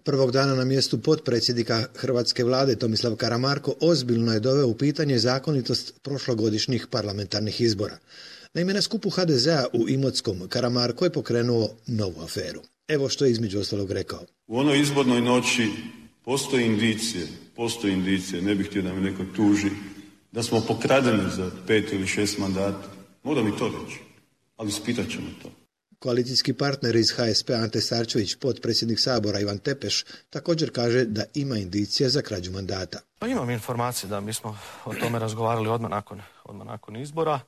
Prvog dana na mjestu potpredsjednika hrvatske vlade Tomislav Karamarko ozbiljno je doveo u pitanje zakonitost prošlogodišnjih parlamentarnih izbora. Naime, na skupu HDZ-a u Imotskom Karamarko je pokrenuo novu aferu. Evo što je između ostalog rekao. U onoj izbornoj noći postoji indicije, ne bih htio da me neko tuži, da smo pokradeni za 5 ili 6 mandata. Moram i to reći, ali ispitat ćemo to. Koalicijski partner iz HSP Ante Starčević, potpredsjednik Sabora Ivan Tepeš, također kaže da ima indicija za krađu mandata. Pa imam informacije da mi smo o tome razgovarali odmah nakon izbora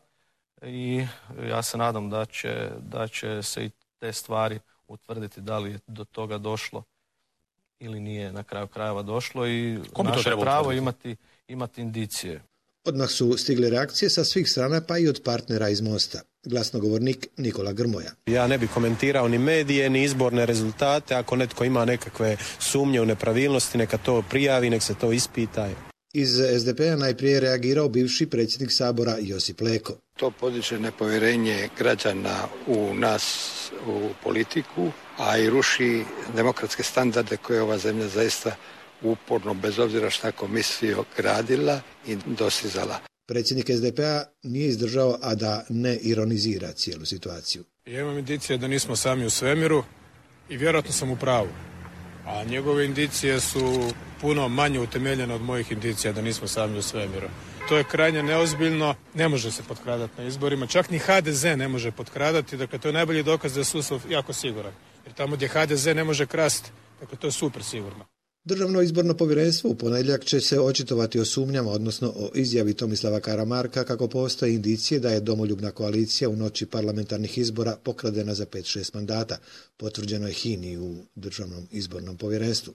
i ja se nadam da će se i te stvari utvrditi da li je do toga došlo ili nije na kraju krajeva došlo i naše pravo imati indicije. Odmah su stigle reakcije sa svih strana, pa i od partnera iz Mosta. Glasnogovornik Nikola Grmoja. Ja ne bih komentirao ni medije, ni izborne rezultate. Ako netko ima nekakve sumnje u nepravilnosti, neka to prijavi, nek se to ispita. Iz SDP-a najprije reagirao bivši predsjednik Sabora Josip Leko. To podiže nepovjerenje građana u nas, u politiku, a i ruši demokratske standarde koje ova zemlja zaista uporno, bez obzira šta ko mislio, gradila i dostizala. Predsjednik SDP-a nije izdržao, a da ne ironizira cijelu situaciju. Ja imam indicije da nismo sami u svemiru i vjerojatno sam u pravu. A njegove indicije su puno manje utemeljene od mojih indicija da nismo sami u svemiru. To je krajnje neozbiljno, ne može se potkradati na izborima, čak ni HDZ ne može potkradati, dakle to je najbolji dokaz da je sustav jako siguran. Jer tamo gdje HDZ ne može krasti, dakle to je super sigurno. Državno izborno povjerenstvo u ponedjeljak će se očitovati o sumnjama, odnosno o izjavi Tomislava Karamarka kako postoje indicije da je domoljubna koalicija u noći parlamentarnih izbora pokradena za 5-6 mandata, potvrđeno je HINA-i u Državnom izbornom povjerenstvu.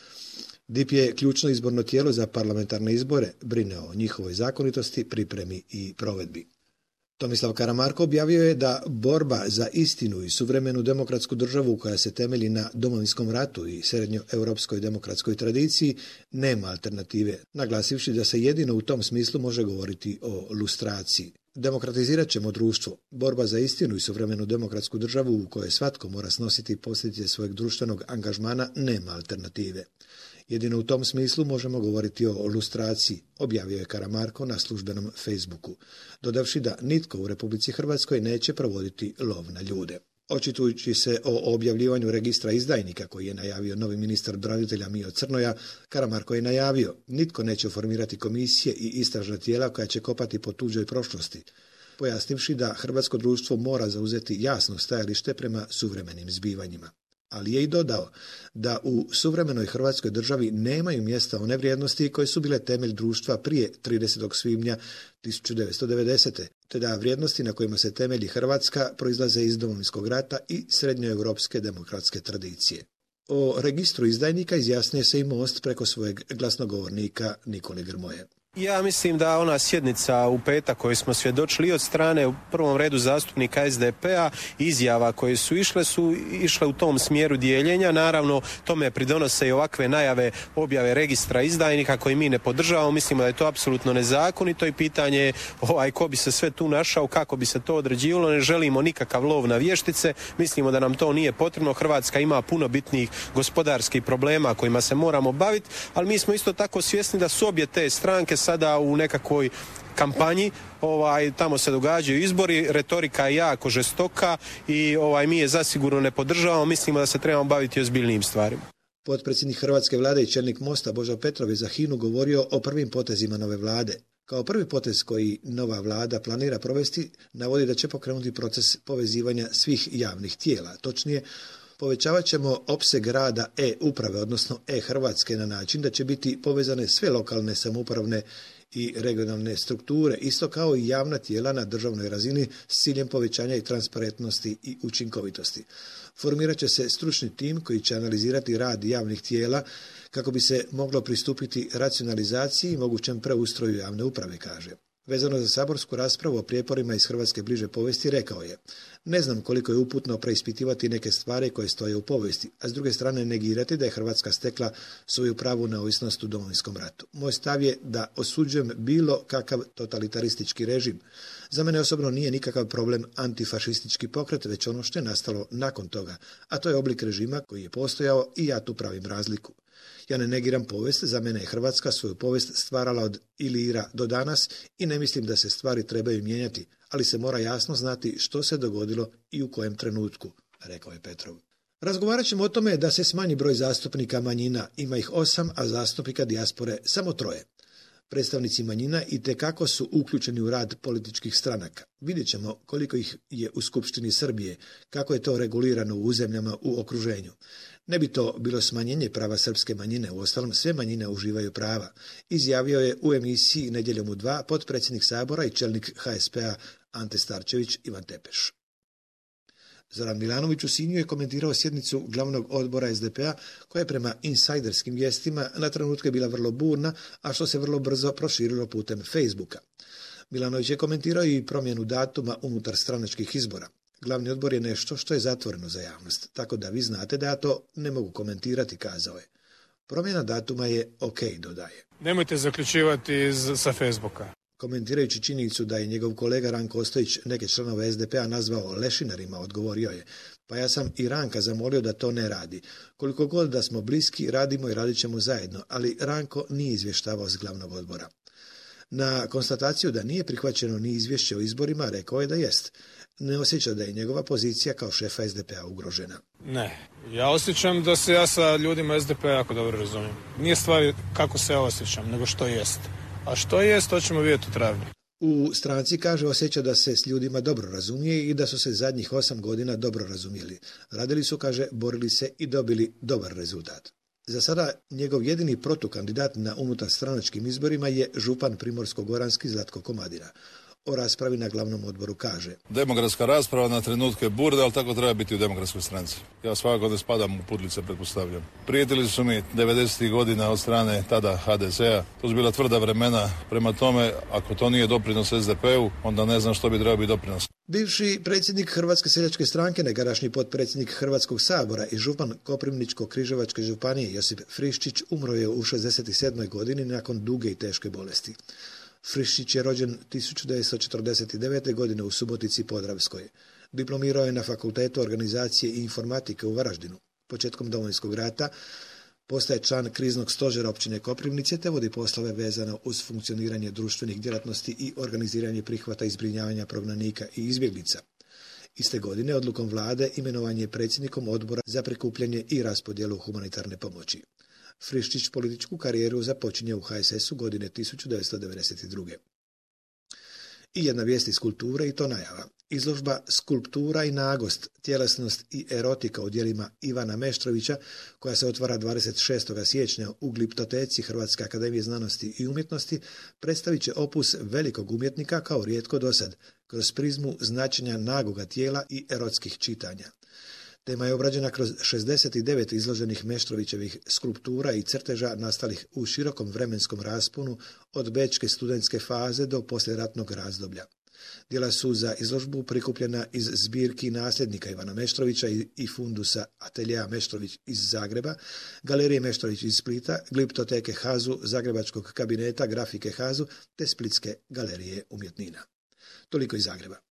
DIP je ključno izborno tijelo za parlamentarne izbore, brine o njihovoj zakonitosti, pripremi i provedbi. Tomislav Karamarko objavio je da borba za istinu i suvremenu demokratsku državu koja se temelji na Domovinskom ratu i srednjoeuropskoj demokratskoj tradiciji nema alternative, naglasivši da se jedino u tom smislu može govoriti o lustraciji. Demokratizirat ćemo društvo. Borba za istinu i suvremenu demokratsku državu u kojoj svatko mora snositi posljedice svojeg društvenog angažmana nema alternative. Jedino u tom smislu možemo govoriti o lustraciji, objavio je Karamarko na službenom Facebooku, dodavši da nitko u Republici Hrvatskoj neće provoditi lov na ljude. Očitujući se o objavljivanju registra izdajnika koji je najavio novi ministar branitelja Mijo Crnoja, Karamarko je najavio nitko neće formirati komisije i istražna tijela koja će kopati po tuđoj prošlosti, pojasnivši da hrvatsko društvo mora zauzeti jasno stajalište prema suvremenim zbivanjima. Ali je i dodao da u suvremenoj Hrvatskoj državi nemaju mjesta one vrijednosti koje su bile temelj društva prije 30. svibnja 1990. te da vrijednosti na kojima se temelji Hrvatska proizlaze iz Domovinskog rata i srednjoeuropske demokratske tradicije. O registru izdajnika izjasnio se i Most preko svojeg glasnogovornika Nikole Grmoje. Ja mislim da ona sjednica u petak koju smo svjedočili od strane u prvom redu zastupnika SDP-a, izjava koje su išle u tom smjeru dijeljenja. Naravno, tome pridonose i ovakve najave objave registra izdajnika koji mi ne podržavamo. Mislimo da je to apsolutno nezakonito i pitanje je ko bi se sve tu našao, kako bi se to određivalo. Ne želimo nikakav lov na vještice. Mislimo da nam to nije potrebno. Hrvatska ima puno bitnijih gospodarskih problema kojima se moramo baviti, ali mi smo isto tako svjesni da su obje te stranke sada u nekakvoj kampanji, tamo se događaju izbori, retorika je jako žestoka i mi je zasigurno ne podržavamo, mislimo da se trebamo baviti ozbiljnijim stvarima. Potpredsjednik hrvatske vlade i čelnik Mosta Božo Petrov je za HINA-u govorio o prvim potezima nove vlade. Kao prvi potez koji nova vlada planira provesti, navodi da će pokrenuti proces povezivanja svih javnih tijela, točnije povećavat ćemo opseg rada e-uprave, odnosno e-Hrvatske na način da će biti povezane sve lokalne samoupravne i regionalne strukture, isto kao i javna tijela na državnoj razini s ciljem povećanja i transparentnosti i učinkovitosti. Formirat će se stručni tim koji će analizirati rad javnih tijela kako bi se moglo pristupiti racionalizaciji i mogućem preustroju javne uprave, kaže. Vezano za saborsku raspravu o prijeporima iz hrvatske bliže povijesti rekao je: ne znam koliko je uputno preispitivati neke stvari koje stoje u povijesti, a s druge strane negirati da je Hrvatska stekla svoju pravu neovisnost u Domovinskom ratu. Moj stav je da osuđujem bilo kakav totalitaristički režim. Za mene osobno nije nikakav problem antifašistički pokret, već ono što je nastalo nakon toga, a to je oblik režima koji je postojao i ja tu pravim razliku. Ja ne negiram povijest, za mene je Hrvatska svoju povijest stvarala od Ilira do danas i ne mislim da se stvari trebaju mijenjati, ali se mora jasno znati što se dogodilo i u kojem trenutku, rekao je Petrov. Razgovarat ćemo o tome da se smanji broj zastupnika manjina, ima ih 8, a zastupnika dijaspore samo 3. Predstavnici manjina itekako su uključeni u rad političkih stranaka. Vidjet ćemo koliko ih je u Skupštini Srbije, kako je to regulirano u zemljama u okruženju. Ne bi to bilo smanjenje prava srpske manjine, uostalom sve manjine uživaju prava, izjavio je u emisiji Nedjeljom u 2 potpredsjednik Sabora i čelnik HSP-a Ante Starčević Ivan Tepeš. Zoran Milanović u Sinju je komentirao sjednicu glavnog odbora SDP-a koja je prema insajderskim vijestima na trenutke bila vrlo burna, a što se vrlo brzo proširilo putem Facebooka. Milanović je komentirao i promjenu datuma unutar stranačkih izbora. Glavni odbor je nešto što je zatvoreno za javnost, tako da vi znate da ja to ne mogu komentirati, kazao je. Promjena datuma je ok, dodaje. Nemojte zaključivati sa Facebooka. Komentirajući činjenicu da je njegov kolega Ranko Ostojić neke članove SDP-a nazvao lešinarima, odgovorio je: pa ja sam i Ranka zamolio da to ne radi. Koliko god da smo bliski, radimo i radit ćemo zajedno, ali Ranko nije izvještavao s glavnog odbora. Na konstataciju da nije prihvaćeno ni izvješće o izborima, rekao je da jest. Ne osjeća da je njegova pozicija kao šefa SDP-a ugrožena. Ne, ja osjećam da se ja sa ljudima SDP-a jako dobro razumijem. Nije stvar kako se ja osjećam, nego što jest. A što jest, to ćemo vidjeti u travnju. U stranci, kaže, osjeća da se s ljudima dobro razumije i da su se zadnjih 8 godina dobro razumjeli. Radili su, kaže, borili se i dobili dobar rezultat. Za sada njegov jedini protukandidat na unutarstranačkim izborima je župan primorsko-goranski Zlatko Komadina. O raspravi na glavnom odboru kaže: demokratska rasprava na trenutke burda, ali tako treba biti u demokratskoj stranci. Ja svakako ne spadam u pudlice, pretpostavljam. Prijetili su mi 90. godina od strane tada HDZ-a. To su bila tvrda vremena. Prema tome, ako to nije doprinos SDP-u, onda ne znam što bi trebao biti doprinos. Bivši predsjednik Hrvatske seljačke stranke, nekadašnji potpredsjednik Hrvatskog sabora i župan Koprivničko-križevačke županije Josip Friščić umro je u 67. godini nakon duge i teške bolesti. Friščić je rođen 1949. godine u Subotici Podravskoj. Diplomirao je na Fakultetu organizacije i informatike u Varaždinu. Početkom Domovinskog rata postaje član kriznog stožera općine Koprivnice te vodi poslove vezano uz funkcioniranje društvenih djelatnosti i organiziranje prihvata i zbrinjavanja prognanika i izbjeglica. Iste godine odlukom vlade imenovan je predsjednikom odbora za prikupljanje i raspodjelu humanitarne pomoći. Friščić političku karijeru započinje u HSS-u godine 1992. I jedna vijest iz kulture i to najava. Izložba Skulptura i nagost, tjelesnost i erotika u djelima Ivana Meštrovića, koja se otvara 26. siječnja u Gliptoteci Hrvatske akademije znanosti i umjetnosti, predstavit će opus velikog umjetnika kao rijetko dosad, kroz prizmu značenja nagoga tijela i erotskih čitanja. Tema je obrađena kroz 69 izloženih Meštrovićevih skulptura i crteža nastalih u širokom vremenskom rasponu od bečke studentske faze do poslijeratnog razdoblja. Djela su za izložbu prikupljena iz zbirki nasljednika Ivana Meštrovića i fundusa Ateljea Meštrović iz Zagreba, Galerije Meštrović iz Splita, Gliptoteke Hazu, Zagrebačkog kabineta grafike Hazu te Splitske galerije umjetnina. Toliko iz Zagreba.